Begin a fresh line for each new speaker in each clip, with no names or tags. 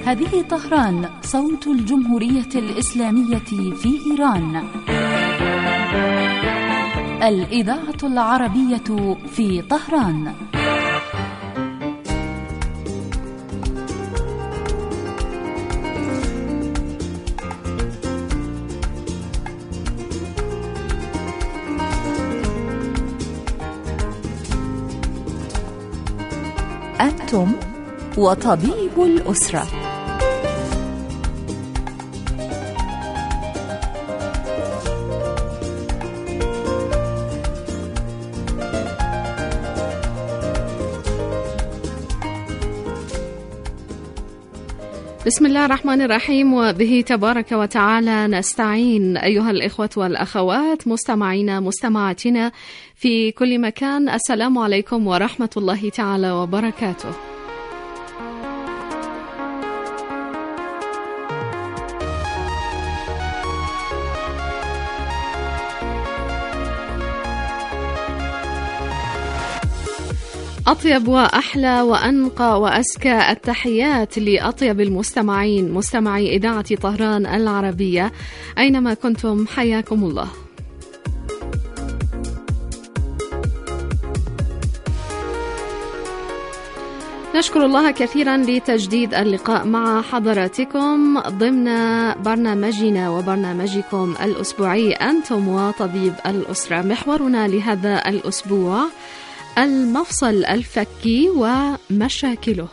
هذه طهران، صوت الجمهورية الإسلامية في إيران. الإذاعة العربية في طهران. أنتم وطبيب الأسرة.
بسم الله الرحمن الرحيم، وبه تبارك وتعالى نستعين. أيها الإخوة والأخوات، مستمعينا مستمعاتنا في كل مكان، السلام عليكم ورحمة الله تعالى وبركاته. أطيب وأحلى وأنقى وأزكى التحيات لأطيب المستمعين، مستمعي إذاعة طهران العربية أينما كنتم، حياكم الله. نشكر الله كثيرا لتجديد اللقاء مع حضراتكم ضمن برنامجنا وبرنامجكم الأسبوعي أنتم وطبيب الأسرة. محورنا لهذا الأسبوع المفصل الفكي ومشاكله.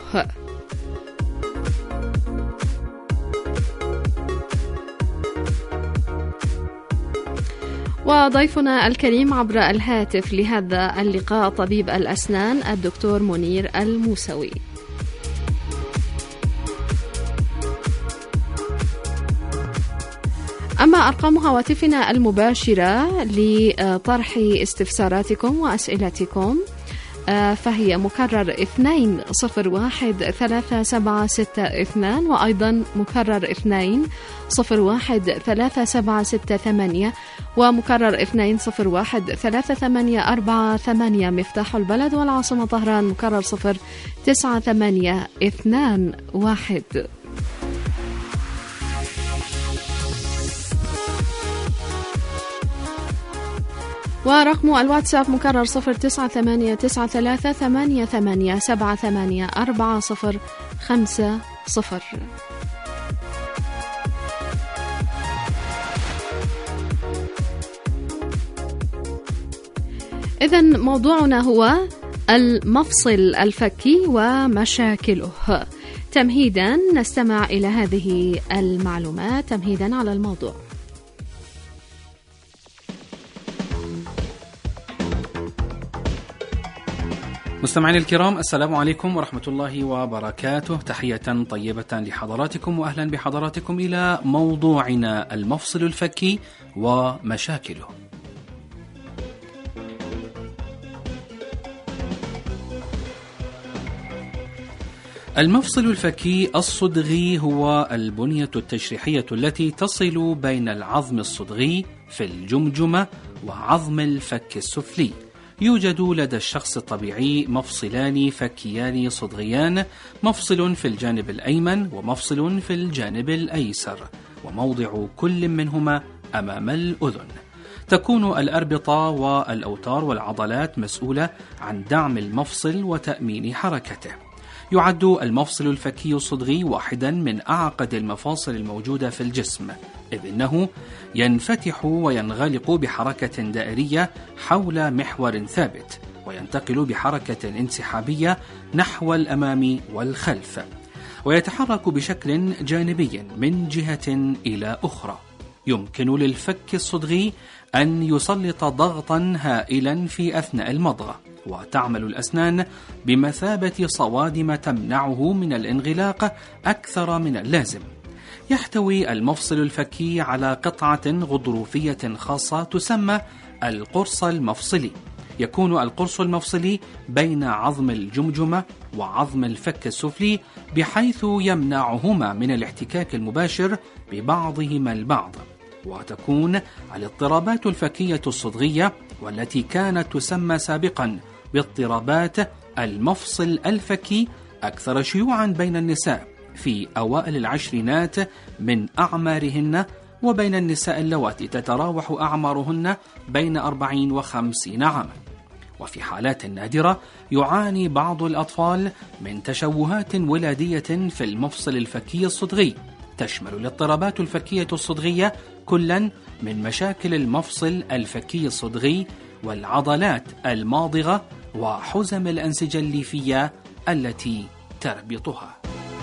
وضيفنا الكريم عبر الهاتف لهذا اللقاء طبيب الأسنان الدكتور منير الموسوي. أما أرقام هواتفنا المباشرة لطرح استفساراتكم وأسئلتكم فهي مكرر 2013762 وأيضا مكرر 2013768 ومكرر 2013848. مفتاح البلد والعاصمة طهران مكرر 09821. ورقم الواتساب مكرر 0989388784050. إذن موضوعنا هو المفصل الفكي ومشاكله. تمهيدا نستمع إلى هذه المعلومات تمهيدا على الموضوع.
مستمعين الكرام، السلام عليكم ورحمة الله وبركاته. تحية طيبة لحضراتكم وأهلا بحضراتكم إلى موضوعنا المفصل الفكي ومشاكله. المفصل الفكي الصدغي هو البنية التشريحية التي تصل بين العظم الصدغي في الجمجمة وعظم الفك السفلي. يوجد لدى الشخص الطبيعي مفصلان فكيان صدغيان، مفصل في الجانب الأيمن ومفصل في الجانب الأيسر، وموضع كل منهما أمام الأذن. تكون الأربطة والأوتار والعضلات مسؤولة عن دعم المفصل وتأمين حركته. يعد المفصل الفكي الصدغي واحدا من أعقد المفاصل الموجودة في الجسم، إذ إنه ينفتح وينغلق بحركة دائرية حول محور ثابت، وينتقل بحركة انسحابية نحو الأمام والخلف، ويتحرك بشكل جانبي من جهة إلى أخرى. يمكن للفك الصدغي أن يسلط ضغطا هائلا في أثناء المضغ، وتعمل الأسنان بمثابة صوادم تمنعه من الانغلاق أكثر من اللازم. يحتوي المفصل الفكي على قطعة غضروفية خاصة تسمى القرص المفصلي. يكون القرص المفصلي بين عظم الجمجمة وعظم الفك السفلي، بحيث يمنعهما من الاحتكاك المباشر ببعضهما البعض. وتكون الاضطرابات الفكية الصدغية، والتي كانت تسمى سابقا باضطرابات المفصل الفكي، أكثر شيوعا بين النساء، في أوائل العشرينات من أعمارهن، وبين النساء اللواتي تتراوح أعمارهن بين 40 و50 عاما. وفي حالات نادرة يعاني بعض الأطفال من تشوهات ولادية في المفصل الفكي الصدغي، تشمل الاضطرابات الفكية الصدغية كلا من مشاكل المفصل الفكي الصدغي والعضلات الماضغة وحزم الأنسجة الليفية التي تربطها.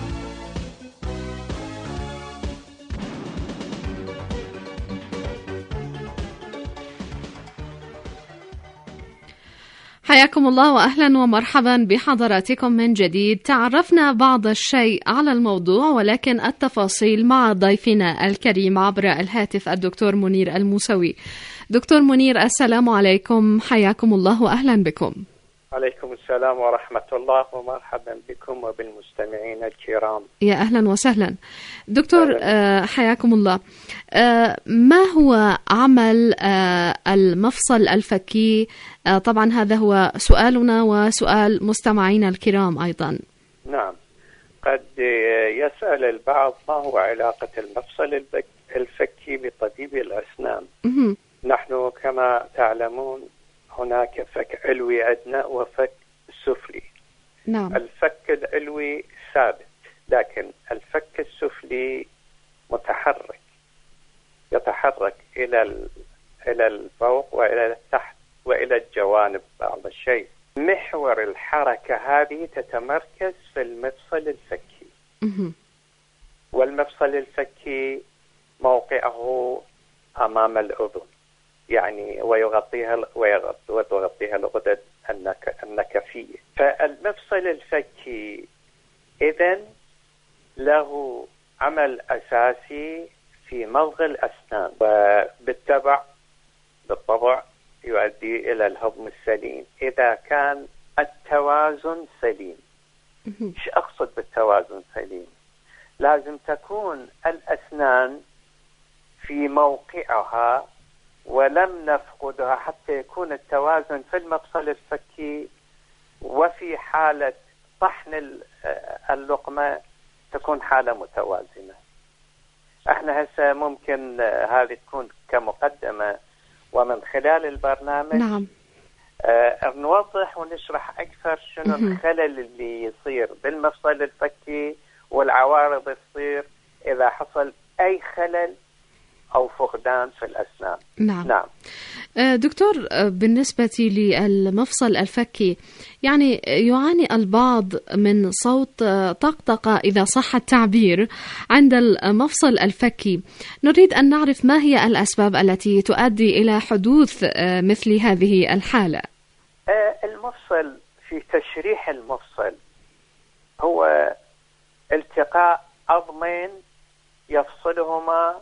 حياكم الله وأهلا ومرحبا بحضراتكم من جديد. تعرفنا بعض الشيء على الموضوع، ولكن التفاصيل مع ضيفنا الكريم عبر الهاتف الدكتور منير الموسوي. دكتور منير، السلام عليكم، حياكم الله وأهلا بكم.
عليكم السلام ورحمة الله ومرحبا بكم وبالمستمعين الكرام.
يا أهلا وسهلا دكتور. حياكم الله. ما هو عمل المفصل الفكي؟ طبعا هذا هو سؤالنا وسؤال مستمعينا الكرام أيضا.
نعم، قد يسأل البعض ما هو علاقة المفصل الفكي بطبيب الأسنان. نحن كما تعلمون هناك فك علوي عندنا وفك سفلي.
نعم.
الفك العلوي ثابت، لكن الفك السفلي متحرك، يتحرك إلى الفوق وإلى التحت وإلى الجوانب بعض الشيء. محور الحركة هذه تتمركز في المفصل الفكي. والمفصل الفكي موقعه أمام الأذن، يعني وتغطيها الغدد النكفية. فالمفصل الفكي إذن له عمل أساسي في مضغ الأسنان، وبالطبع يؤدي إلى الهضم السليم إذا كان التوازن سليم. إيش أقصد بالتوازن سليم؟ لازم تكون الأسنان في موقعها ولم نفقدها حتى يكون التوازن في المفصل الفكي، وفي حالة طحن اللقمة تكون حالة متوازنة. احنا هسه ممكن هذه تكون كمقدمة، ومن خلال البرنامج
نعم
نوضح ونشرح أكثر شنو الخلل اللي يصير بالمفصل الفكي والعوارض تصير إذا حصل أي خلل أو فقدان في الأسنان.
نعم. دكتور، بالنسبة للمفصل الفكي يعني يعاني البعض من صوت طقطقة إذا صح التعبير عند المفصل الفكي. نريد أن نعرف ما هي الأسباب التي تؤدي إلى حدوث مثل هذه الحالة.
المفصل في تشريح المفصل هو التقاء عظمين يفصلهما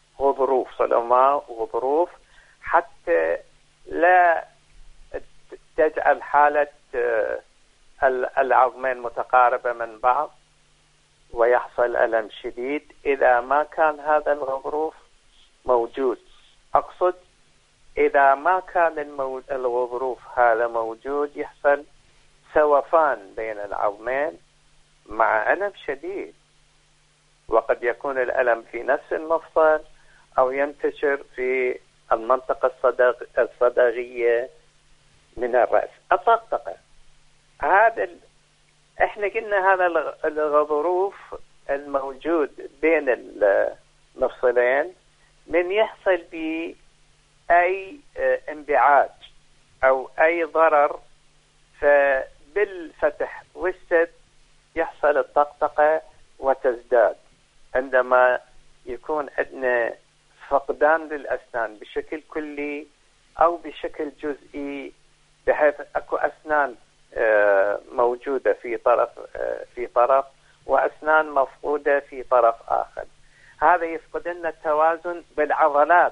غضروف حتى لا تجعل حالة العظمين متقاربة من بعض ويحصل ألم شديد إذا ما كان هذا الغضروف موجود. أقصد إذا ما كان الغضروف هذا موجود يحصل سوفان بين العظمين مع ألم شديد، وقد يكون الألم في نفس المفصل أو ينتشر في المنطقة الصدغية من الرأس. الطقطقة هذا احنا قلنا هذا الغضروف الموجود بين المفصلين من يحصل به أي انبعاج أو أي ضرر، فبالفتح والسد يحصل الطقطقة وتزداد. عندما يكون عندنا فقدان للأسنان بشكل كلي أو بشكل جزئي، بحيث أكو أسنان موجودة في طرف وأسنان مفقودة في طرف آخر، هذا يفقد لنا التوازن بالعضلات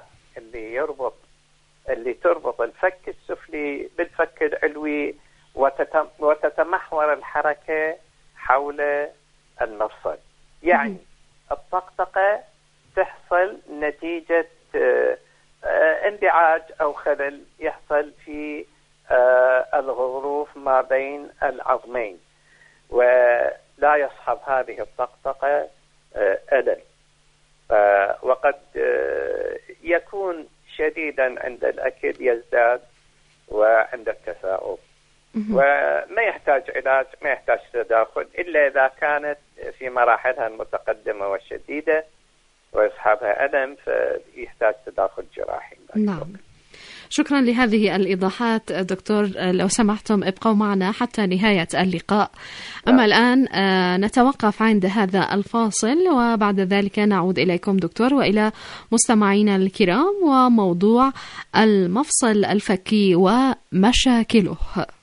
اللي تربط الفك السفلي بالفك العلوي، وتتمحور الحركة حول المفصل. يعني الطقطقة تحصل نتيجة انبعاج أو خلل يحصل في الغضروف ما بين العظمين، لا يصحب هذه الطقطقة ألم، وقد يكون شديدا عند الأكل يزداد وعند التثاؤب، وما يحتاج علاج، ما يحتاج تداخل إلا إذا كانت في مراحلها المتقدمة والشديدة ويصحبها ألم فيحتاج تداخل جراحي.
نعم، شكرا لهذه الإيضاحات دكتور. لو سمحتم ابقوا معنا حتى نهاية اللقاء. أما الآن نتوقف عند هذا الفاصل، وبعد ذلك نعود إليكم دكتور وإلى مستمعينا الكرام وموضوع المفصل الفكي ومشاكله.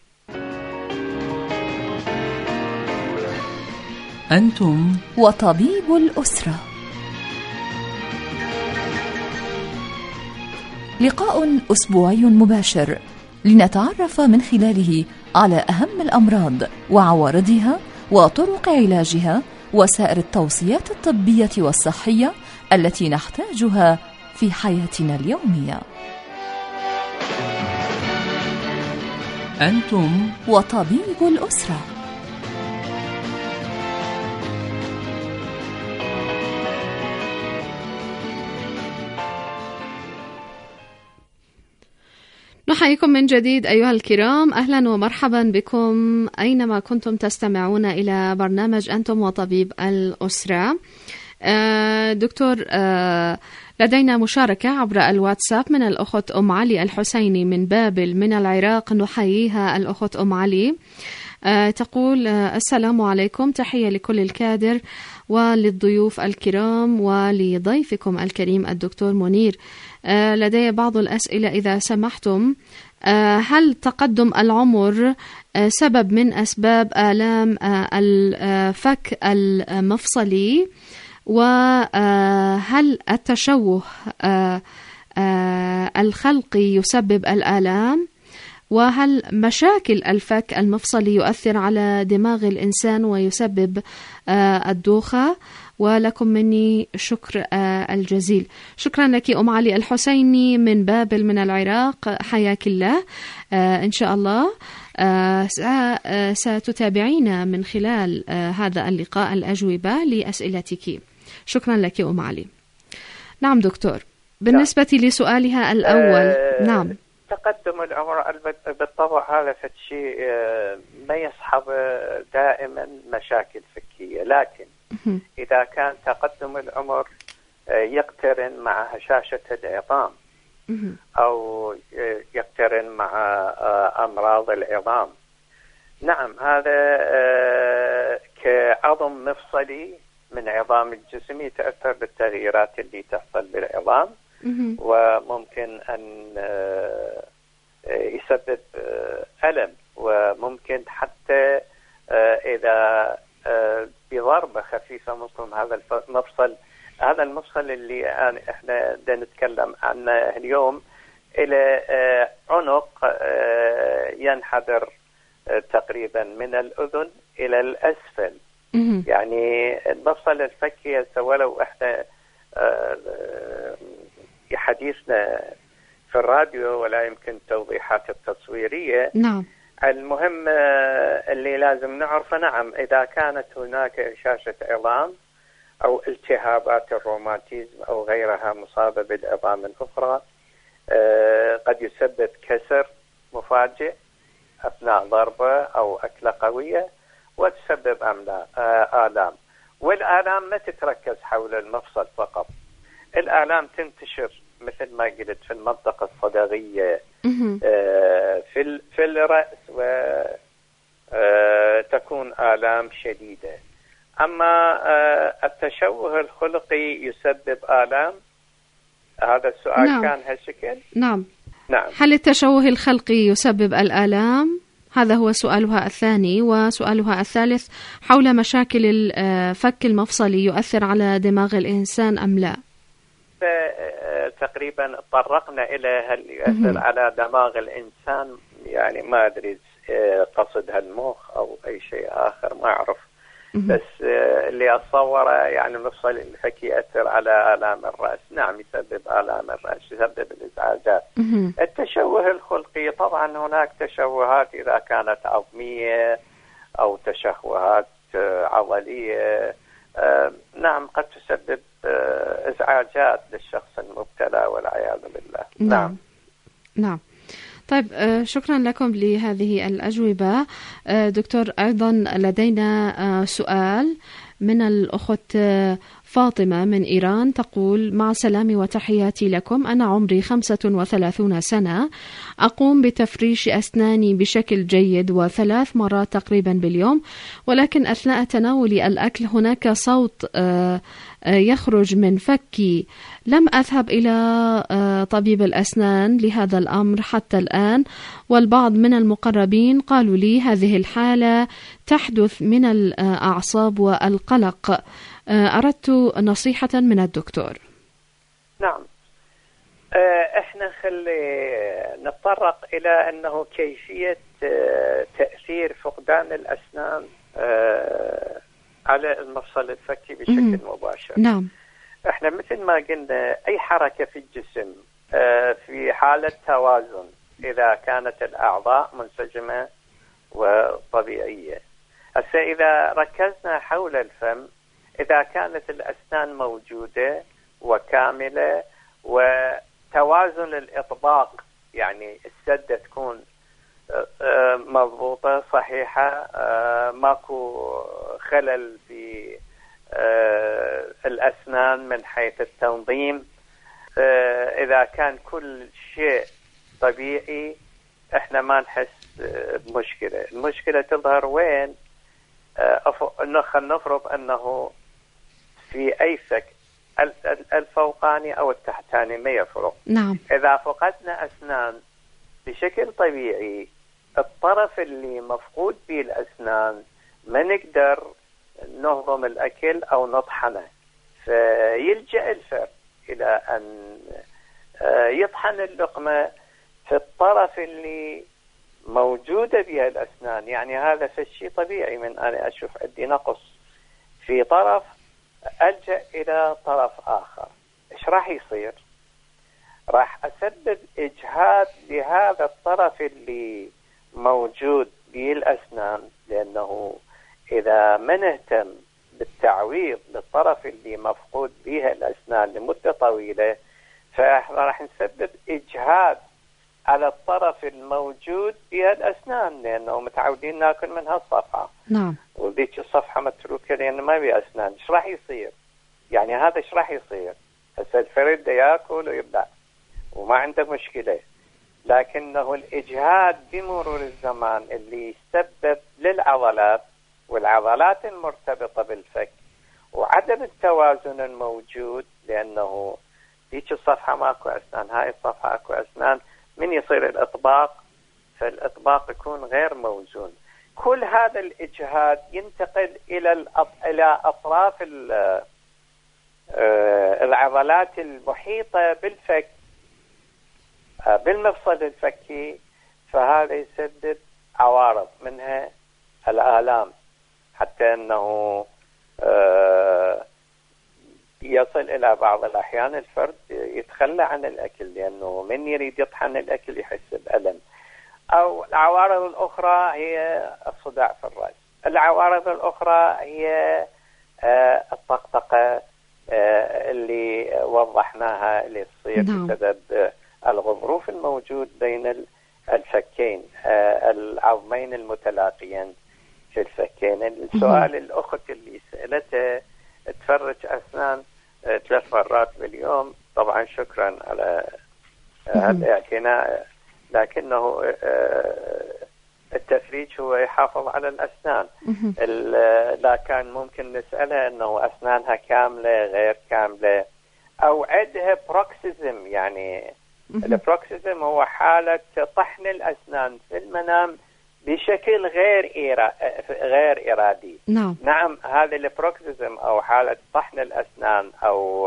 أنتم وطبيب الأسرة، لقاء أسبوعي مباشر لنتعرف من خلاله على أهم الأمراض وعوارضها وطرق علاجها وسائر التوصيات الطبية والصحية التي نحتاجها في حياتنا اليومية. أنتم وطبيب الأسرة.
نحييكم من جديد أيها الكرام، أهلا ومرحبا بكم أينما كنتم تستمعون إلى برنامج أنتم وطبيب الأسرة. دكتور، لدينا مشاركة عبر الواتساب من الأخت أم علي الحسيني من بابل من العراق، نحييها الأخت أم علي. تقول: السلام عليكم، تحية لكل الكادر وللضيوف الكرام ولضيفكم الكريم الدكتور منير. لدي بعض الأسئلة إذا سمحتم. هل تقدم العمر سبب من أسباب آلام الفك المفصلي؟ وهل التشوه الخلقي يسبب الآلام؟ وهل مشاكل الفك المفصلي يؤثر على دماغ الإنسان ويسبب الدوخة؟ ولكم مني شكر الجزيل. شكرا لك أم علي الحسيني من بابل من العراق، حياك الله. إن شاء الله ستتابعين من خلال هذا اللقاء الأجوبة لأسئلتك. شكرا لك أم علي. نعم دكتور، بالنسبة لسؤالها الأول. نعم،
تقدم العمر بالطبع هذا شيء ما يصحب دائما مشاكل فكية، لكن إذا كان تقدم العمر يقترن مع هشاشة العظام أو يقترن مع أمراض العظام، نعم هذا كعظم مفصلي من عظام الجسم يتأثر بالتغييرات اللي تحصل بالعظام، وممكن أن يسبب ألم، وممكن حتى إذا بضربة خفيفة ممكن هذا المفصل اللي احنا نتكلم عنه اليوم إلى عنق ينحدر تقريبا من الأذن إلى الأسفل. يعني المفصل الفكي ولو احنا حديثنا في الراديو ولا يمكن توضيحات التصويرية.
نعم.
المهم اللي لازم نعرفه، نعم إذا كانت هناك هشاشة عظام أو التهابات الروماتيزم أو غيرها مصابة بالعظام الأخرى، قد يسبب كسر مفاجئ أثناء ضربة أو أكلة قوية وتسبب آلام. والآلام ما تتركز حول المفصل فقط، الآلام تنتشر مثل ما قلت في المنطقة الصدغية، في الرأس، وتكون آلام شديدة. أما التشوه الخلقي يسبب آلام؟ هذا السؤال. نعم. كان هالشكل.
نعم. هل التشوه الخلقي يسبب الآلام؟ هذا هو سؤالها الثاني. وسؤالها الثالث حول مشاكل الفك المفصلي يؤثر على دماغ الإنسان أم لا؟
تقريبا طرقنا إلى هل يؤثر على دماغ الإنسان، يعني ما أدري قصد هالمخ أو أي شيء آخر، ما أعرف. بس اللي أتصوره يعني المفصل الفكي يأثر على آلام الرأس. نعم يسبب آلام الرأس، يسبب الإزعاجات. التشوه الخلقي طبعا هناك تشوهات إذا كانت عظمية أو تشوهات عضلية نعم قد تسبب إزعاجات للشخص المبتلى والعياذ بالله.
نعم. طيب شكرا لكم لهذه الأجوبة. دكتور، أيضا لدينا سؤال من الأخت فاطمة من إيران، تقول: مع سلامي وتحياتي لكم، أنا عمري 35 سنة، أقوم بتفريش أسناني بشكل جيد و3 مرات تقريبا باليوم، ولكن أثناء تناولي الأكل هناك صوت يخرج من فكي. لم أذهب إلى طبيب الأسنان لهذا الأمر حتى الآن، والبعض من المقربين قالوا لي هذه الحالة تحدث من الأعصاب والقلق. أردت نصيحة من الدكتور.
نعم، احنا نتطرق إلى أنه كيفية تأثير فقدان الأسنان على المفصل الفكي بشكل مباشر.
نعم.
احنا مثل ما قلنا أي حركة في الجسم في حالة توازن إذا كانت الأعضاء منسجمة وطبيعية. هسه إذا ركزنا حول الفم، إذا كانت الأسنان موجودة وكاملة وتوازن الإطباق، يعني السدة تكون مضبوطة صحيحة، ماكو خلل في الأسنان من حيث التنظيم، إذا كان كل شيء طبيعي احنا ما نحس بمشكلة. المشكلة تظهر وين؟ خلينا نفرض أنه في أي فك الفوقاني أو التحتاني ما يفرق.
نعم.
إذا فقدنا أسنان بشكل طبيعي، الطرف اللي مفقود به الأسنان ما نقدر نهضم الأكل أو نطحنه، فيلجأ الفرد إلى أن يطحن اللقمة في الطرف اللي موجودة بها الأسنان. يعني هذا شيء طبيعي، من أنا أشوف عندي نقص في طرف ألجأ إلى طرف آخر، إيش راح يصير؟ راح أسبب إجهاد لهذا الطرف اللي موجود به الأسنان، لأنه إذا ما نهتم بالتعويض للطرف اللي مفقود بها الأسنان لمدة طويلة، فراح نسبب إجهاد على الطرف الموجود بها الأسنان، لأنه متعودين ناكل من هالصفحة.
نعم.
وذيك الصفحة متروكة لأنه ما بها أسنان. إيش راح يصير؟ يعني هذا إيش راح يصير؟ هسه الفرد ياكل ويبلع وما عنده مشكلة، لكنه الإجهاد بمرور الزمان اللي يسبب للعضلات والعضلات المرتبطة بالفك وعدم التوازن الموجود، لأنه ديك الصفحة ماكو أسنان، هاي الصفحة أكو أسنان، من يصير الإطباق، فالإطباق يكون غير موزون. كل هذا الإجهاد ينتقل إلى أطراف العضلات المحيطة بالفك بالمفصل الفكي، فهذا يسبب عوارض منها الآلام، حتى أنه يصل إلى بعض الأحيان الفرد يتخلى عن الأكل، لأنه من يريد يطحن الأكل يحس بألم. أو العوارض الأخرى هي الصداع في الرأس. العوارض الأخرى هي الطقطقة اللي وضحناها، اللي تصير بسبب الغضروف الموجود بين الفكين، العظمين المتلاقيين في الفكين. السؤال الأخت اللي سألته تفرج أسنان 3 مرات باليوم، طبعا شكرا على الاعتناء، لكنه التفريج هو يحافظ على الأسنان. لكن ممكن نسألها أنه أسنانها كاملة غير كاملة، أو عندها بروكسيزم. يعني البروكسيزم هو حالة طحن الأسنان في المنام بشكل غير إرادي. نعم، هذا البروكسيزم أو حالة طحن الأسنان أو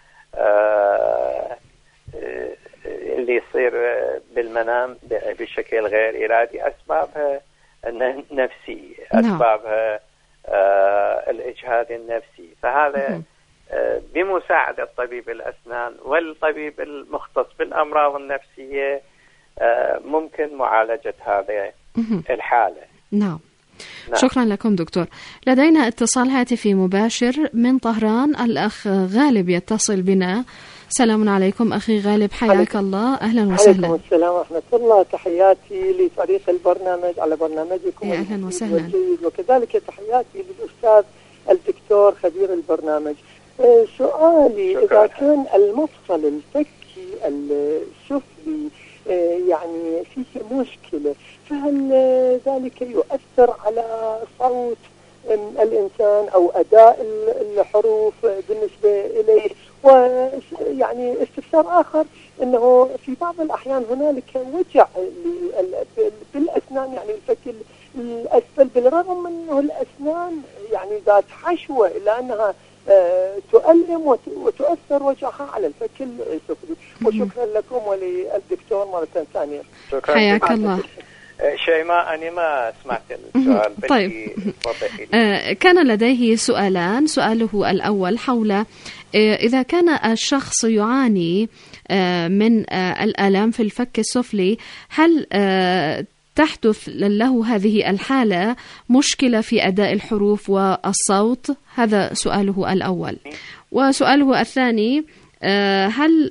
اللي يصير بالمنام بشكل غير إرادي أسبابها نفسي، أسبابها الإجهاد النفسي. فهذا بمساعدة طبيب الأسنان والطبيب المختص بالأمراض النفسية ممكن معالجة هذه الحالة.
نعم. شكرا لكم دكتور. لدينا اتصال هاتفي مباشر من طهران، الأخ غالب يتصل بنا. سلام عليكم أخي غالب، حياك الله، أهلا وسهلا.
عليكم السلام ورحمة الله، تحياتي لفريق البرنامج على برنامجكم
أهلا وسهلا،
وكذلك تحياتي للأستاذ الدكتور خبير البرنامج. سؤالي إذا كان المفصل الفكي السفلي يعني فيه مشكلة، فهل ذلك يؤثر على صوت الإنسان أو أداء الحروف بالنسبة إليه؟ ويعني استفسار آخر أنه في بعض الأحيان هنالك وجع بالأسنان، يعني الفك الأسفل، بالرغم من أنه الأسنان يعني ذات حشوة إلا أنها تؤلم وتؤثر وجعها على الفك السفلي. وشكرا لكم وللدكتور مرة ثانية.
حياك الله.
شيماء أنا ما سمعت السؤال.
طيب، كان لديه سؤالان. سؤاله الأول حول إذا كان الشخص يعاني من الآلام في الفك السفلي، هل تحدث له هذه الحالة مشكلة في أداء الحروف والصوت؟ هذا سؤاله الأول. وسؤاله الثاني، هل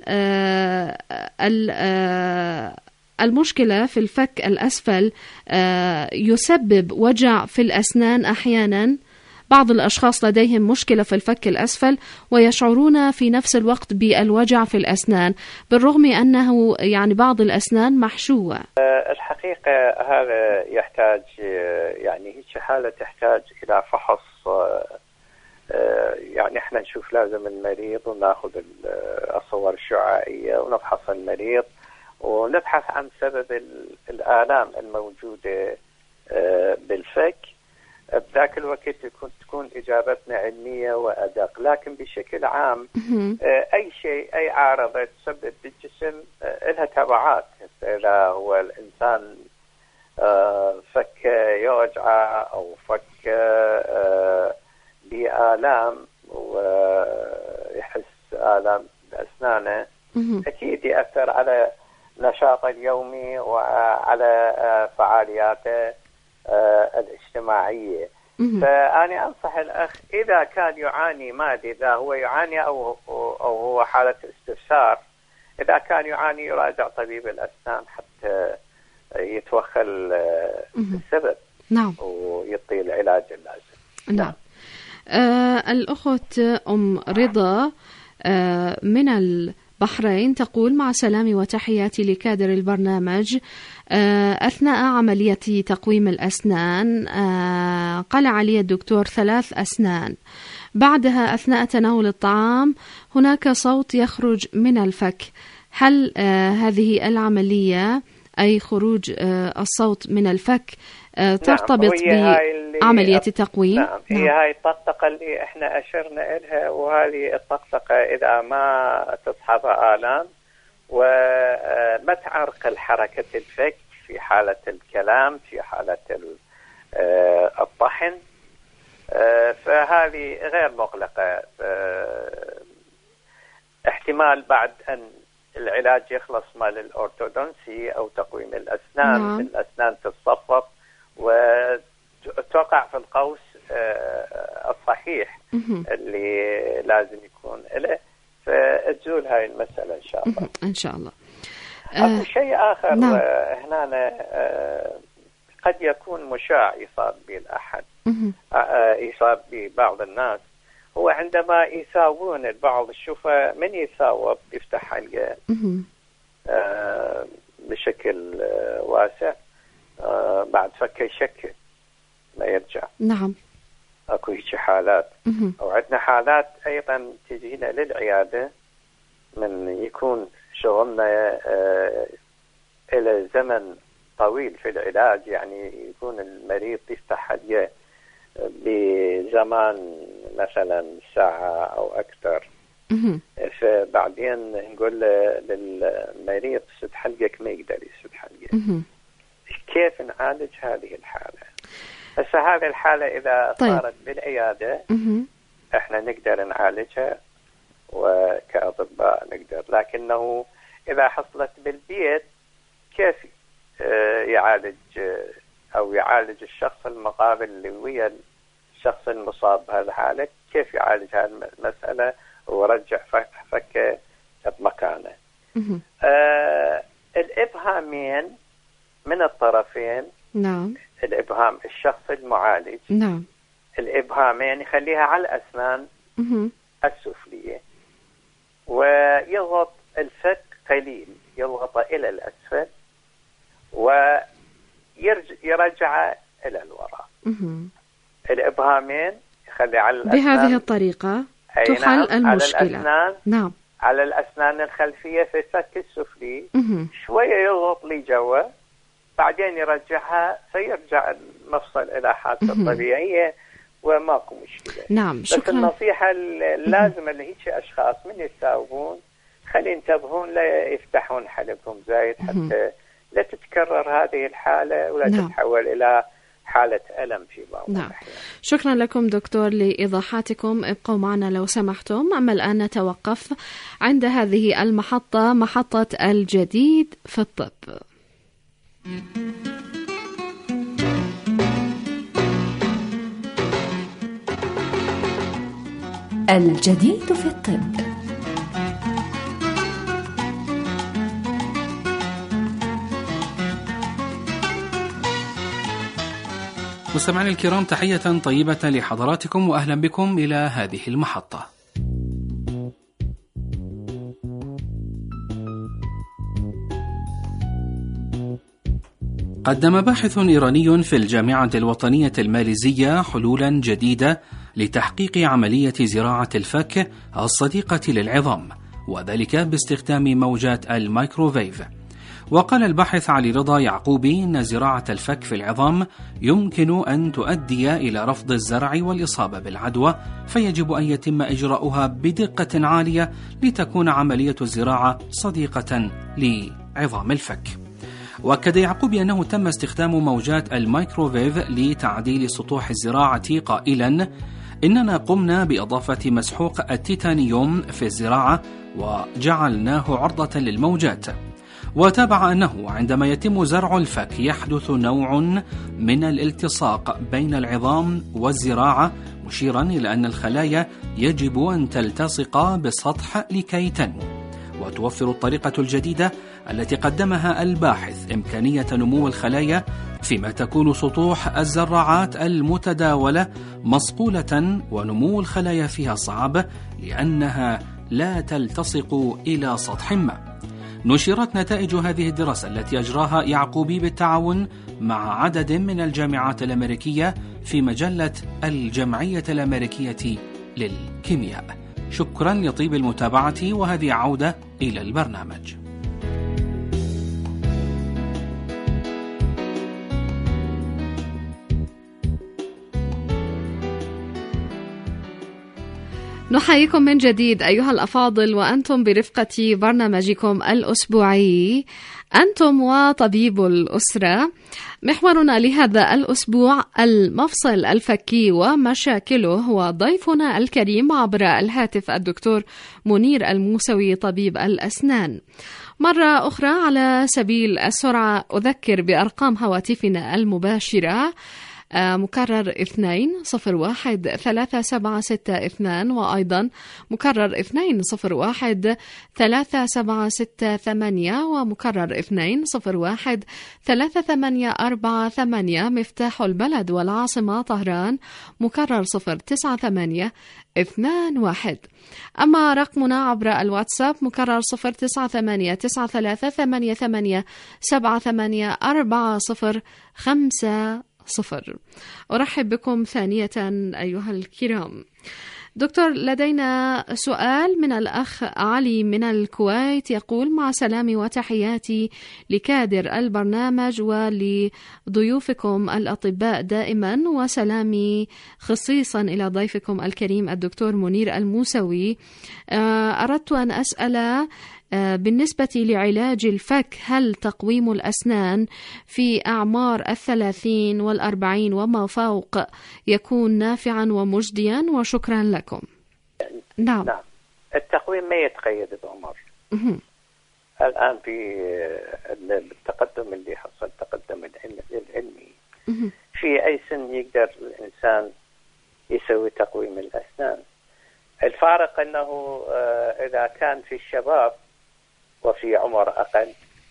المشكلة في الفك الأسفل يسبب وجع في الأسنان أحيانا؟ بعض الأشخاص لديهم مشكلة في الفك الأسفل ويشعرون في نفس الوقت بالوجع في الأسنان، بالرغم أنه يعني بعض الأسنان محشوة.
الحقيقة هذا يحتاج، يعني هيك حالة تحتاج إلى فحص. يعني احنا نشوف لازم المريض وناخذ الصور الشعاعية ونفحص المريض ونبحث عن سبب الآلام الموجودة بالفك. بذاك الوقت تكون إجابتنا علمية وأدق. لكن بشكل عام أي شيء، أي عارضة تسبب بالجسم لها تبعات. إذا هو الإنسان فك يوجع أو فك بآلام ويحس آلام بأسنانه، أكيد يأثر على نشاطه اليومي وعلى فعالياته الاجتماعية. فأنا أنصح الأخ إذا كان يعاني، ما أدري إذا هو يعاني أو هو حالة استفسار، إذا كان يعاني يراجع طبيب الأسنان حتى يتوخى السبب.
نعم.
ويعطي العلاج اللازم.
نعم. الأخت أم رضا من البحرين تقول: مع سلامي وتحياتي لكادر البرنامج. أثناء عملية تقويم الأسنان قلع لي الدكتور 3 أسنان. بعدها أثناء تناول الطعام هناك صوت يخرج من الفك. هل هذه العملية، أي خروج الصوت من الفك، ترتبط بعملية التقويم؟
نعم. هي هاي الطقطقة اللي احنا أشرنا إلها، وهذه الطقطقة إذا ما تصحبها آلام وما تعرقل حركة الفك في حالة الكلام، في حالة الطحن، فهذه غير مقلقة. احتمال بعد أن العلاج يخلص مال الأورتودونسي أو تقويم الأسنان، الأسنان تتصفف وتوقع في القوس الصحيح اللي لازم يكون له، فتزول هاي المسألة إن شاء الله.
إن شاء الله.
أكو شيء آخر.
نعم.
هنا قد يكون مشاع يصاب به الأحد، يصاب به بعض الناس، هو عندما يساوون البعض الشوفة من يساوب يفتح حلقة بشكل واسع، بعد فك يشكل ما يرجع.
نعم.
اكو هيك حالات. وعندنا حالات ايضا تجينا للعيادة من يكون شغلنا الى زمن طويل في العلاج، يعني يكون المريض يفتح حلقة بزمان مثلا ساعة أو أكثر، فبعدين نقول للمريض سد حلقك، ما يقدر يسد حلقه. كيف نعالج هذه الحالة؟ هسه هذه الحالة إذا صارت بالعيادة إحنا نقدر نعالجها وكأطباء نقدر، لكنه إذا حصلت بالبيت كيف يعالج أو يعالج الشخص المقابل اللي ويا الشخص المصاب بهذا الحالة، كيف يعالج هذه المسألة ويرجع فكه بمكانه. الإبهامين من الطرفين،
نعم،
الإبهام الشخص المعالج،
نعم،
الإبهامين يخليها على الأسنان السفلية، ويضغط الفك قليل، يضغط إلى الأسفل ويرجع إلى الوراء. الإبهامين يخلي على الأسنان.
بهذه الطريقة تحل المشكلة.
على الأسنان،
نعم،
على الأسنان الخلفية في الفك السفلي، شوية يضغط لي جوا، بعدين يرجعها فيرجع المفصل إلى حالته الطبيعية وماكو مشكلة.
نعم، شكرا.
بس النصيحة اللازمة لهيك أشخاص من يتساوبون خلي ينتبهون لا يفتحون حلقهم زايد حتى لا تتكرر هذه الحالة ولا تتحول إلى حالة ألم في بعض الأحيان.
شكرا لكم دكتور لإيضاحاتكم. ابقوا معنا لو سمحتم. أما الآن نتوقف عند هذه المحطة، محطة الجديد في الطب.
الجديد في الطب.
مستمعينا الكرام، تحية طيبة لحضراتكم وأهلا بكم إلى هذه المحطة. قدم باحث إيراني في الجامعة الوطنية الماليزية حلولا جديدة لتحقيق عملية زراعة الفك الصديقة للعظام، وذلك باستخدام موجات الميكروويف. وقال الباحث علي رضا يعقوبي إن زراعة الفك في العظام يمكن أن تؤدي إلى رفض الزرع والإصابة بالعدوى، فيجب أن يتم إجراؤها بدقة عالية لتكون عملية الزراعة صديقة لعظام الفك. وأكد يعقوبي أنه تم استخدام موجات الميكروويف لتعديل سطوح الزراعة، قائلا إننا قمنا بإضافة مسحوق التيتانيوم في الزراعة وجعلناه عرضة للموجات. وتابع أنه عندما يتم زرع الفك يحدث نوع من الالتصاق بين العظام والزراعة، مشيرا إلى أن الخلايا يجب أن تلتصق بالسطح لكي تنمو. وتوفر الطريقة الجديدة التي قدمها الباحث إمكانية نمو الخلايا، فيما تكون سطوح الزراعات المتداولة مصقولة ونمو الخلايا فيها صعب لأنها لا تلتصق إلى سطح ما. نشرت نتائج هذه الدراسة التي أجراها يعقوبي بالتعاون مع عدد من الجامعات الأمريكية في مجلة الجمعية الأمريكية للكيمياء. شكرا لطيب المتابعة، وهذه عودة إلى البرنامج.
نحييكم من جديد أيها الأفاضل، وأنتم برفقة برنامجكم الأسبوعي أنتم وطبيب الأسرة. محورنا لهذا الأسبوع المفصل الفكي ومشاكله، وضيفنا الكريم عبر الهاتف الدكتور منير الموسوي طبيب الأسنان. مرة أخرى على سبيل السرعة أذكر بأرقام هواتفنا المباشرة: مكرر 201-3762، وأيضا مكرر 201-3768، ومكرر 201-3848. مفتاح البلد والعاصمة طهران مكرر 09821. أما رقمنا عبر الواتساب مكرر 098-93-88-78-405. أرحب بكم ثانية أيها الكرام. دكتور، لدينا سؤال من الأخ علي من الكويت، يقول: مع سلامي وتحياتي لكادر البرنامج ولضيوفكم الأطباء دائما، وسلامي خصيصا إلى ضيفكم الكريم الدكتور منير الموسوي. أردت أن أسأل بالنسبة لعلاج الفك، هل تقويم الأسنان في أعمار 30 و40 وما فوق يكون نافعا ومجديا؟ وشكرا لكم. نعم.
التقويم ما يتقيد بعمر. الآن في التقدم اللي حصل، التقدم العلمي، سن يقدر الإنسان يسوي تقويم الأسنان. الفارق أنه إذا كان في الشباب وفي عمر أقل،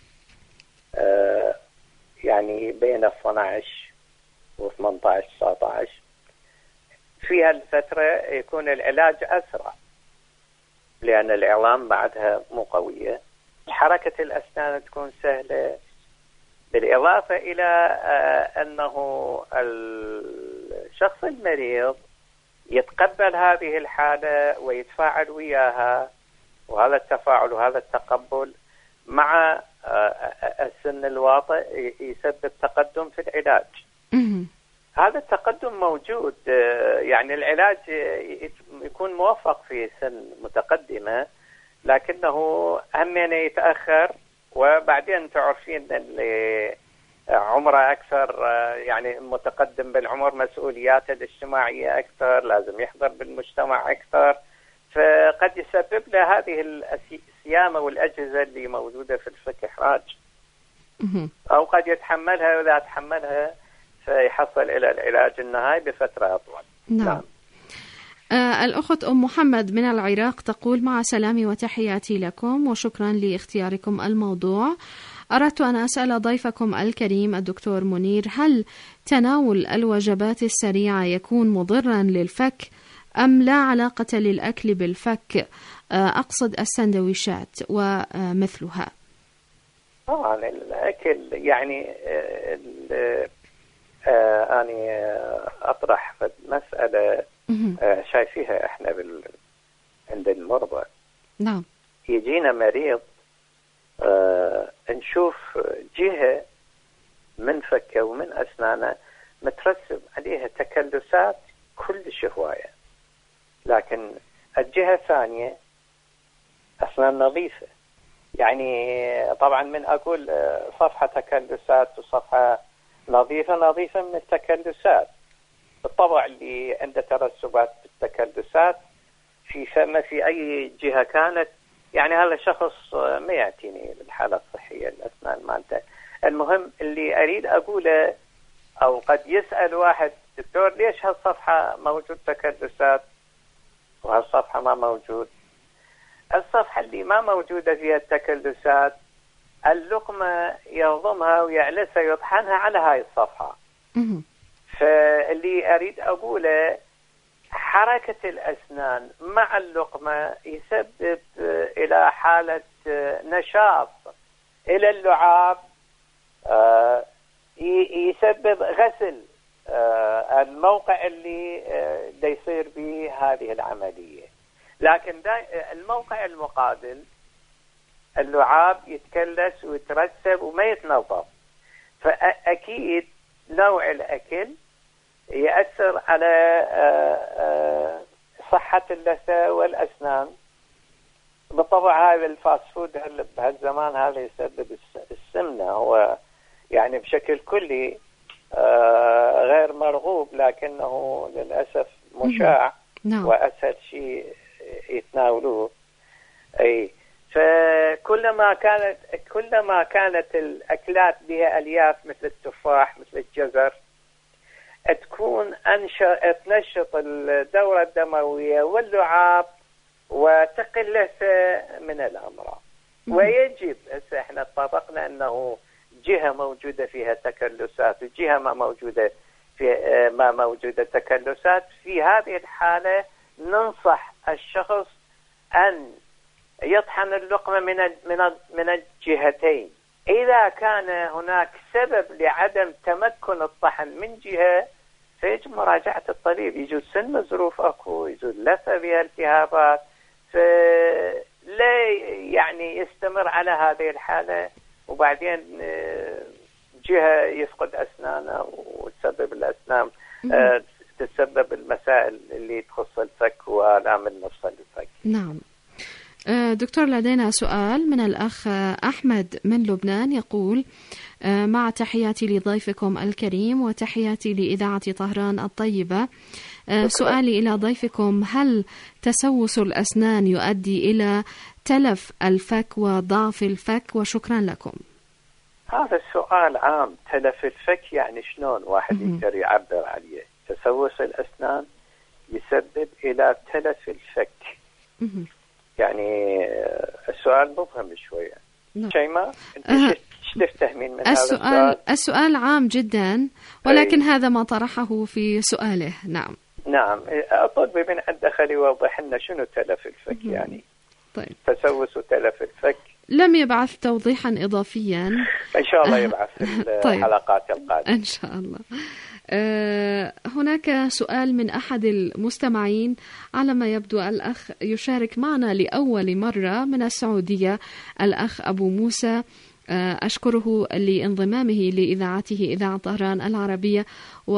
يعني بين 12 و 18 19، في هالفترة يكون العلاج أسرع لأن العظام بعدها مو قوية، حركة الأسنان تكون سهلة، بالإضافة إلى أنه الشخص المريض يتقبل هذه الحالة ويتفاعل وياها، وهذا التفاعل وهذا التقبل مع السن الواطئ يسبب تقدم في العلاج. هذا التقدم موجود، يعني العلاج يكون موفق في سن متقدمة، لكنه همين يتأخر، وبعدين تعرفين اللي عمره أكثر يعني متقدم بالعمر مسؤولياته الاجتماعية أكثر، لازم يحضر بالمجتمع أكثر، فقد يسبب له هذه السيامة والأجهزة اللي موجودة في الفك إحراج، أو قد يتحملها، وإذا تحملها فيحصل إلى العلاج النهائي بفترة أطول.
نعم. الأخت أم محمد من العراق تقول: مع سلامي وتحياتي لكم وشكرا لاختياركم الموضوع. أردت أن أسأل ضيفكم الكريم الدكتور منير، هل تناول الوجبات السريعة يكون مضرا للفك أم لا علاقة للأكل بالفك؟ أقصد السندويشات ومثلها.
طبعا الأكل يعني أنا أطرح في المسألة شايفيها إحنا عند المرضى.
نعم.
يجينا مريض نشوف جهة من فكه ومن أسنانه مترسب عليها تكلسات كلش هواية، لكن الجهة الثانية أسنان نظيفة. يعني طبعا من أقول صفحة تكلسات وصفحة نظيفة من التكلسات، بالطبع اللي عنده ترسبات بالتكلسات في فمه في أي جهة كانت، يعني هذا شخص ما يعتني بالحالة الصحية الأسنان مالته. المهم اللي أريد أقوله، أو قد يسأل واحد: دكتور ليش هالصفحة موجود تكلسات وهالصفحة ما موجود؟ الصفحة اللي ما موجودة فيها التكلسات اللقمة يهضمها ويعلسها ويطحنها على هاي الصفحة. فاللي أريد أقوله حركة الأسنان مع اللقمة يسبب إلى حالة نشاط إلى اللعاب، يسبب غسل الموقع اللي دا يصير به هذه العملية. لكن الموقع المقابل اللعاب يتكلس ويترسب وما يتنظف، فأكيد نوع الأكل يأثر على صحة اللثة والأسنان. بالطبع هذا الفاست فود بهالزمان هذا يسبب السمنة، هو يعني بشكل كلي غير مرغوب، لكنه للأسف مشاع وأسهل شيء يتناولوه. أي فكلما كانت الأكلات بها ألياف مثل التفاح مثل الجزر تنشط الدورة الدموية واللعاب وتقل من الأمراض. ويجب هسه احنا اتفقنا أنه جهة موجودة فيها تكلسات وجهة ما موجودة تكلسات. في هذه الحالة ننصح الشخص أن يطحن اللقمة من الجهتين. إذا كان هناك سبب لعدم تمكن الطحن من جهة فيجب مراجعة الطبيب، يجوز سن مزروف أكو، يجوز لثة بها التهابات، فلا يعني يستمر على هذه الحالة وبعدين جهة يفقد أسنانه وتسبب الأسنان تسبب المسائل اللي تخص الفك وآلام المفصل الفك.
نعم. دكتور لدينا سؤال من الأخ أحمد من لبنان يقول: مع تحياتي لضيفكم الكريم وتحياتي لإذاعة طهران الطيبة، سؤالي إلى ضيفكم: هل تسوس الأسنان يؤدي إلى تلف الفك وضعف الفك؟ وشكرا لكم.
هذا السؤال عام. تلف الفك يعني شلون واحد يقدر يعبر عليه؟ تسوس الأسنان يسبب إلى تلف الفك. يعني السؤال مبهم شوية. شيماء أنت ايش تفتهمين من هذا السؤال؟
السؤال عام جدا، ولكن هذا ما طرحه في سؤاله. نعم
أطلب من الدخل يوضح لنا شنو تلف الفك يعني.
طيب.
تسوس وتلف الفك
لم يبعث توضيحا إضافيا.
إن شاء الله يبعث في الحلقات القادمة
إن شاء الله. هناك سؤال من أحد المستمعين، على ما يبدو الأخ يشارك معنا لأول مرة من السعودية، الأخ أبو موسى. أشكره لانضمامه لإذاعته إذاعة طهران العربية،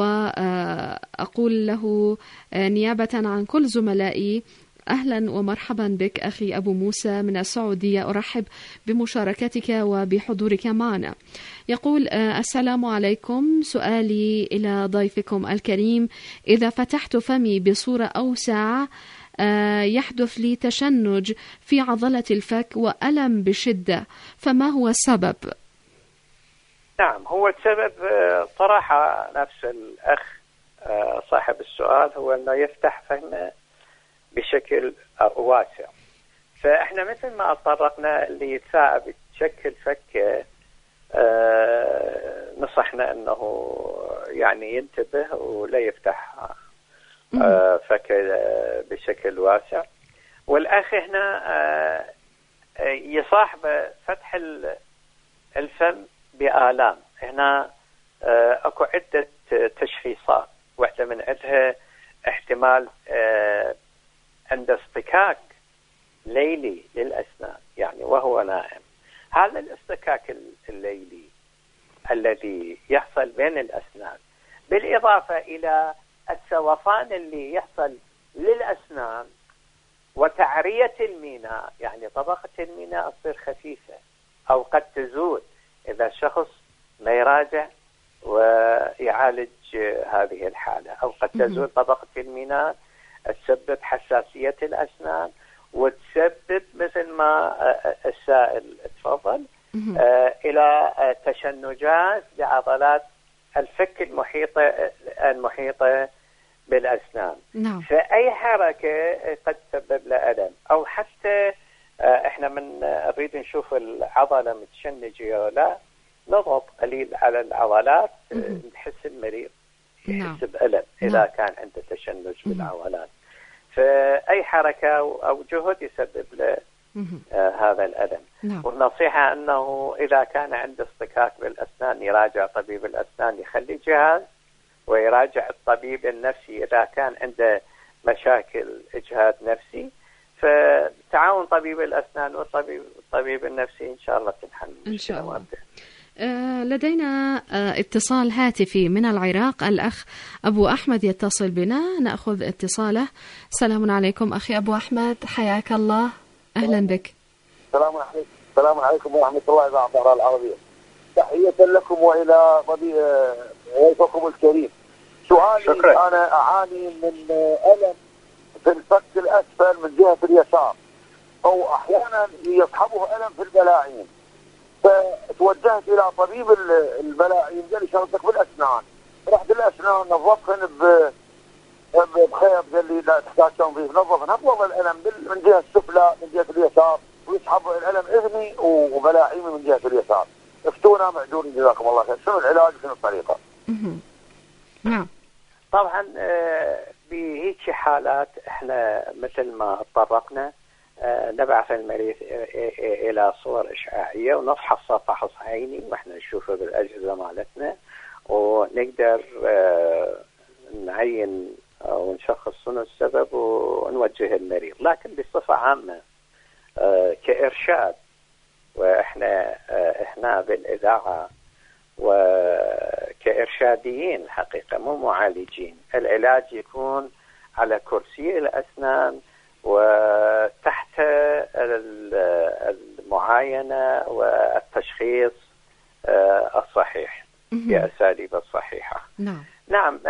وأقول له نيابة عن كل زملائي أهلا ومرحبا بك أخي أبو موسى من السعودية، أرحب بمشاركتك وبحضورك معنا. يقول السلام عليكم، سؤالي إلى ضيفكم الكريم: إذا فتحت فمي بصورة أوسع يحدث لي تشنج في عضلة الفك وألم بشدة، فما هو السبب؟
نعم، هو السبب طرحه نفس الأخ صاحب السؤال، هو أنه يفتح فمه بشكل واسع. فإحنا مثل ما تطرقنا اللي يتثاءب تشكل فك، نصحنا أنه يعني ينتبه ولا يفتح فك بشكل واسع. والأخ هنا يصاحب فتح الفم بآلام. هنا أكو عدة تشخيصات، واحدة من عندها احتمال عند اصطكاك ليلي للأسنان، يعني وهو نائم. هذا الاصطكاك الليلي الذي يحصل بين الأسنان، بالإضافة إلى السوفان اللي يحصل للأسنان وتعرية الميناء، يعني طبقة الميناء تصير خفيفة أو قد تزول إذا الشخص ما يراجع ويعالج هذه الحالة، أو قد تزول طبقة الميناء تسبب حساسية الأسنان وتسبب مثل ما السائل تفضل إلى تشنجات لعضلات الفك المحيطة بالأسنان.
نعم.
فأي حركة قد تسبب له ألم، أو حتى إحنا من نريد نشوف العضلة متشنجة ولا، نضغط قليل على العضلات نحس المريض يحس بألم إذا كان عنده تشنج بالعضلات. فأي حركة أو جهد يسبب له هذا الألم. والنصيحة أنه إذا كان عنده اصطكاك بالأسنان يراجع طبيب الأسنان، يخلي جهاز، ويراجع الطبيب النفسي إذا كان عنده مشاكل إجهاد نفسي. فتعاون طبيب الأسنان والطبيب النفسي إن شاء الله تنحل
إن شاء الله. لدينا اتصال هاتفي من العراق، الأخ أبو أحمد يتصل بنا، نأخذ اتصاله. السلام عليكم أخي أبو أحمد، حياك الله، أهلا بك.
السلام عليكم ورحمة الله إذاعة طهران العربية. تحية لكم وإلى ضيفكم الكريم. سؤالي: أنا أعاني من ألم في الفك الأسفل من جهة اليسار، أو أحيانا يصحبه ألم في البلاعين، فتوجهت إلى طبيب البلاعين، قال لي شغلتك بالأسنان. رحت الأسنان نظفهن بخيط، قال لي لا تحتاج تنظيف، نظفهن. هبوظ الألم من جهة السفلى من جهة اليسار، ويسحب الألم إذني وبلاعيمي من جهة اليسار. افتونا معجورين جزاكم الله خير، شنو العلاج وشنو الطريقة؟
نعم.
طبعا بهيك حالات احنا مثل ما تطرقنا نبعث المريض الى صور اشعاعيه ونفحص فحص عيني، واحنا نشوفه بالاجهزه مالتنا، ونقدر نعين ونشخص شنو السبب ونوجه المريض. لكن بصفه عامه كارشاد، واحنا هنا بالاذاعه وكإرشاديين الحقيقة مو معالجين، العلاج يكون على كرسي الأسنان وتحت المعاينة والتشخيص الصحيح بأساليب الصحيحة. نعم.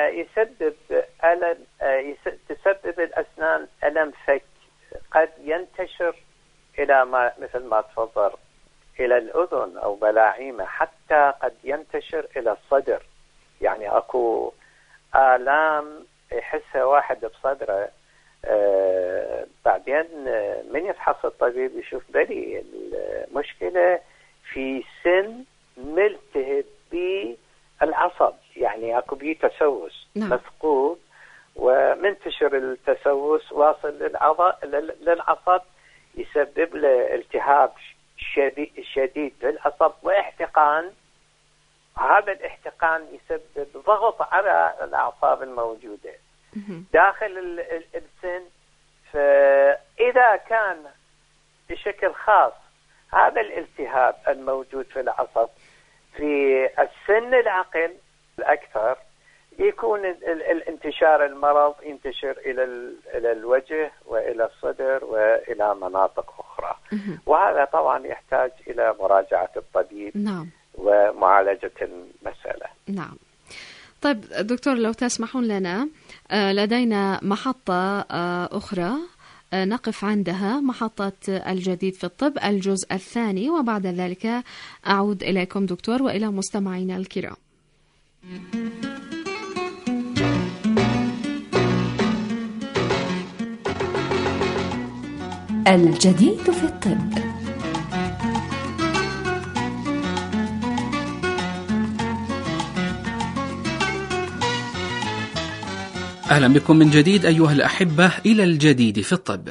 تسبب الأسنان ألم فك قد ينتشر إلى ما مثل ما تفضل إلى الأذن أو بلاعيمة، حتى قد ينتشر إلى الصدر. يعني أكو آلام يحسها واحد بصدره، بعدين من يفحص الطبيب يشوف بلي المشكلة في سن ملتهب بالعصب، يعني أكو بيه تسوس مثقوب ومنتشر التسوس واصل للعصب، يسبب له التهاب شديد بالعصب واحتقان. هذا الاحتقان يسبب ضغط على الأعصاب الموجودة داخل السن. فإذا كان بشكل خاص هذا الالتهاب الموجود في العصب في السن العقل الأكثر، يكون الانتشار المرض ينتشر إلى الوجه وإلى الصدر وإلى مناطق أخرى، وهذا طبعا يحتاج إلى مراجعة الطبيب ومعالجة المسألة.
نعم. طيب دكتور، لو تسمحون لنا، لدينا محطة أخرى نقف عندها، محطة الجديد في الطب الجزء الثاني، وبعد ذلك أعود إليكم دكتور وإلى مستمعينا الكرام.
الجديد في الطب.
أهلا بكم من جديد أيها الأحبة إلى الجديد في الطب.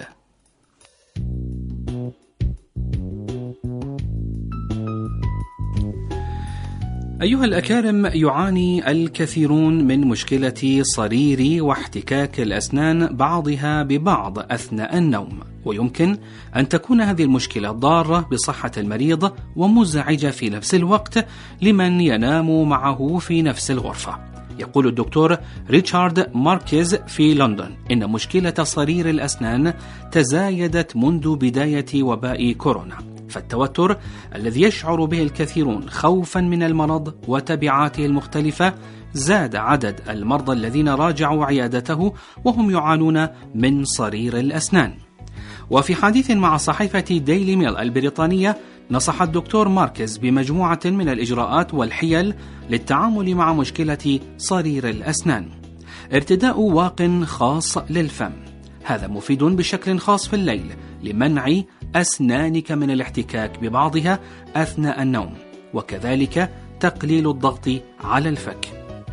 أيها الأكارم، يعاني الكثيرون من مشكلة صرير واحتكاك الأسنان بعضها ببعض أثناء النوم، ويمكن أن تكون هذه المشكلة ضارة بصحة المريض ومزعجة في نفس الوقت لمن ينام معه في نفس الغرفة. يقول الدكتور ريتشارد ماركيز في لندن إن مشكلة صرير الأسنان تزايدت منذ بداية وباء كورونا، فالتوتر الذي يشعر به الكثيرون خوفا من المرض وتبعاته المختلفة زاد عدد المرضى الذين راجعوا عيادته وهم يعانون من صرير الأسنان. وفي حديث مع صحيفة ديلي ميل البريطانية، نصح الدكتور ماركيز بمجموعة من الإجراءات والحيل للتعامل مع مشكلة صرير الأسنان. ارتداء واق خاص للفم، هذا مفيد بشكل خاص في الليل لمنع أسنانك من الاحتكاك ببعضها أثناء النوم، وكذلك تقليل الضغط على الفك.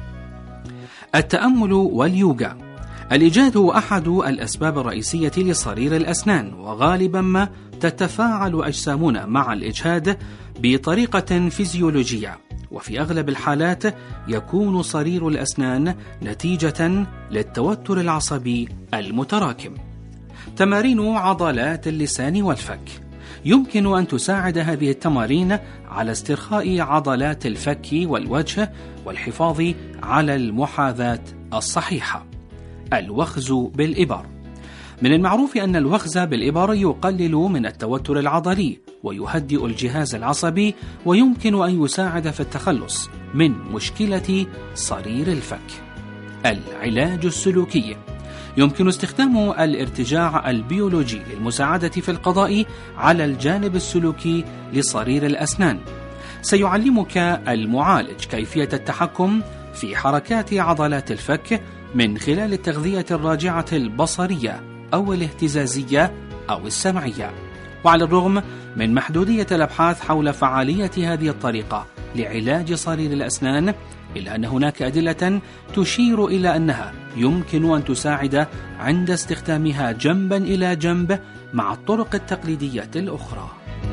التأمل واليوغا. الإجهاد هو أحد الأسباب الرئيسية لصرير الأسنان، وغالبا ما تتفاعل أجسامنا مع الإجهاد بطريقة فيزيولوجية، وفي أغلب الحالات يكون صرير الأسنان نتيجة للتوتر العصبي المتراكم. تمارين عضلات اللسان والفك. يمكن أن تساعد هذه التمارين على استرخاء عضلات الفك والوجه والحفاظ على المحاذاة الصحيحة. الوخز بالإبر. من المعروف أن الوخز بالإبر يقلل من التوتر العضلي ويهدئ الجهاز العصبي، ويمكن أن يساعد في التخلص من مشكلة صرير الفك. العلاج السلوكي. يمكن استخدام الارتجاع البيولوجي للمساعدة في القضاء على الجانب السلوكي لصرير الأسنان. سيعلمك المعالج كيفية التحكم في حركات عضلات الفك من خلال التغذية الراجعة البصرية أو الاهتزازية أو السمعية. وعلى الرغم من محدودية الأبحاث حول فعالية هذه الطريقة لعلاج صرير الأسنان، إلا أن هناك أدلة تشير إلى أنها يمكن أن تساعد عند استخدامها جنبا إلى جنب مع الطرق التقليدية الأخرى.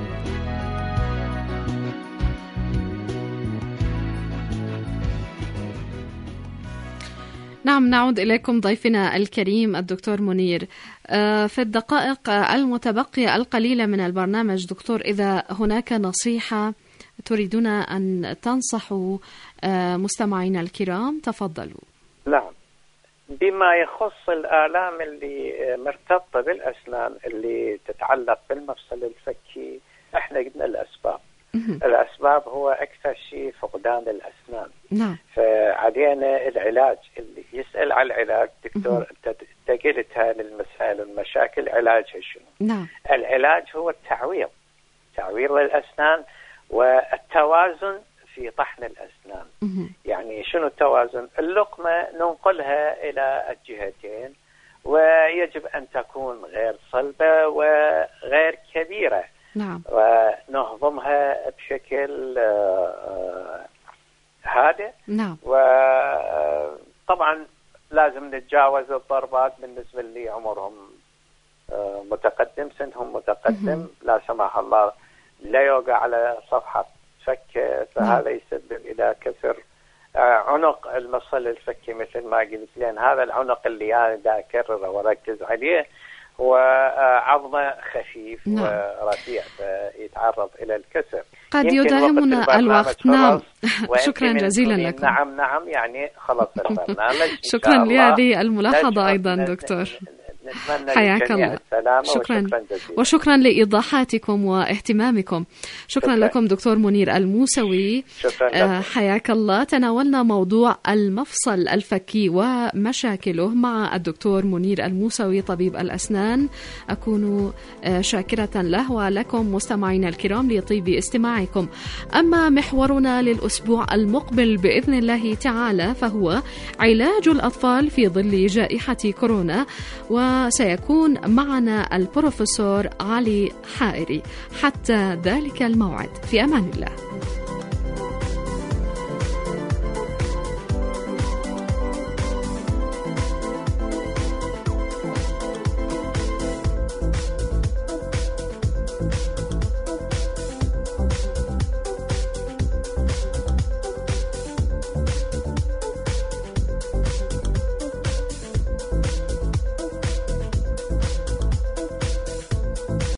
نعم، نعود إليكم ضيفنا الكريم الدكتور منير. في الدقائق المتبقية القليلة من البرنامج دكتور، إذا هناك نصيحة تريدون أن تنصحوا مستمعينا الكرام تفضلوا.
نعم، بما يخص الآلام اللي مرتبطة بالأسنان اللي تتعلق بالمفصل الفكي، احنا قلنا الأسباب هو أكثر شيء فقدان الأسنان.
نعم.
فعلينا العلاج، اللي يسأل على العلاج دكتور انت قلت هاي المسائل والمشاكل علاجها شنو؟
نعم.
العلاج هو التعويض، تعوير الأسنان والتوازن في طحن الأسنان. يعني شنو التوازن؟ اللقمة ننقلها إلى الجهتين، ويجب أن تكون غير صلبة وغير كبيرة.
نعم.
ونهضمها بشكل هادئ.
نعم.
وطبعا لازم نتجاوز الضربات بالنسبة اللي عمرهم متقدم، سنهم متقدم، لا سمح الله لا يوقع على صفحة فك، فهذا يسبب إلى كسر عنق المفصل الفكي مثل ما قلت، لأن هذا العنق اللي أنا دا أكرره وأركز عليه هو عظمه خفيف ورفيع، فيتعرض إلى الكسر.
قد يداهمنا الوقت. نعم. شكرا جزيلا لكم.
نعم يعني خلص البرنامج.
شكرا لهذه الملاحظة أيضا دكتور. حياك الله. شكرا وشكرا لإيضاحاتكم واهتمامكم. شكرا لكم دكتور منير الموسوي. حياك الله. تناولنا موضوع المفصل الفكي ومشاكله مع الدكتور منير الموسوي طبيب الأسنان. أكون شاكرة له ولكم مستمعينا الكرام لطيب استماعكم. أما محورنا للأسبوع المقبل بإذن الله تعالى فهو علاج الأطفال في ظل جائحة كورونا، وسيكون معنا البروفيسور علي حائري. حتى ذلك الموعد، في أمان الله.